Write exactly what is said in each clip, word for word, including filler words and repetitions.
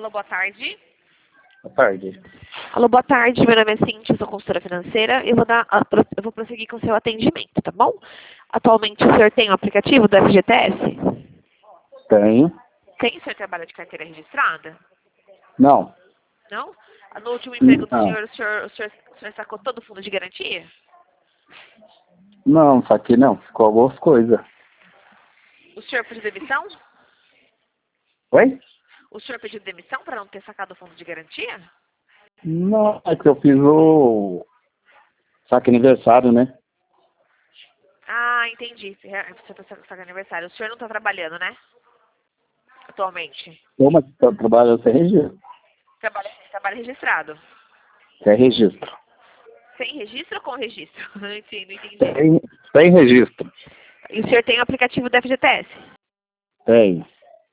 Alô, boa tarde. Boa tarde. Alô, boa tarde. Meu nome é Cintia, sou consultora financeira. Eu vou, dar, a- pro- eu vou prosseguir com o seu atendimento, tá bom? Atualmente o senhor tem o aplicativo do F G T S? Tenho. Tem? O senhor trabalha de carteira registrada? Não. Não? No último emprego do Não. senhor, o senhor, o senhor, o senhor sacou todo o fundo de garantia? Não, saquei não. Ficou algumas coisas. O senhor pediu demissão? Oi? O senhor pediu demissão para não ter sacado o fundo de garantia? Não, é que eu fiz o saque aniversário, né? Ah, entendi. Você está sacando aniversário. O senhor não está trabalhando, né? Atualmente. Como eu trabalho sem registro? Trabalha, trabalha registrado. Sem registro. Sem registro ou com registro? Não entendi, não entendi. Sem, sem registro. E o senhor tem o aplicativo do F G T S? Tem.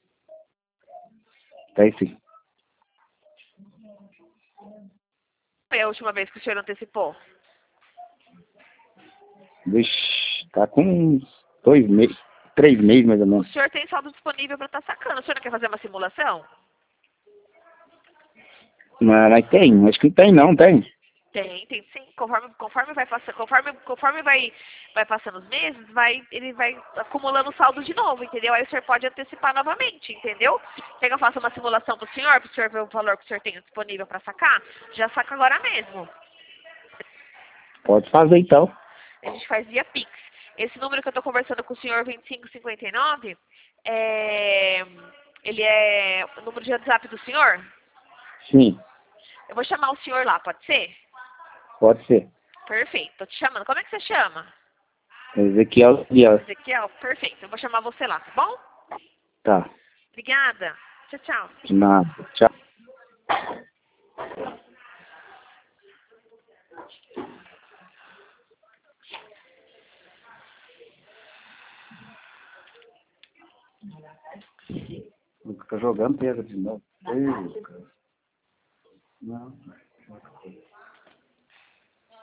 Tem sim. Foi a última vez que o senhor antecipou? Vixe, tá com uns dois meses, três meses mais ou O menos. senhor tem saldo disponível para estar sacando. O senhor não quer fazer uma simulação? Mas, mas tem, acho que não tem não, tem. Tem, tem sim. Conforme, conforme vai passando, conforme, conforme vai, vai passando os meses, vai, ele vai acumulando saldo de novo, entendeu? Aí o senhor pode antecipar novamente, entendeu? Quer que eu faça uma simulação para o senhor, para o senhor ver o valor que o senhor tem disponível para sacar? Já saca agora mesmo. Pode fazer então. A gente faz via Pix. Esse número que eu estou conversando com o senhor, vinte e cinco cinquenta e nove, é, ele é o número de WhatsApp do senhor? Sim, Eu vou chamar o senhor lá, pode ser? pode ser. Perfeito, tô te chamando. Como é que você chama? Ezequiel Dias. Ezequiel? Perfeito, eu vou chamar você lá, tá bom? Tá. Obrigada. Tchau, tchau. De nada. Tchau. Fica jogando pedra de novo. Ei, cara. Não.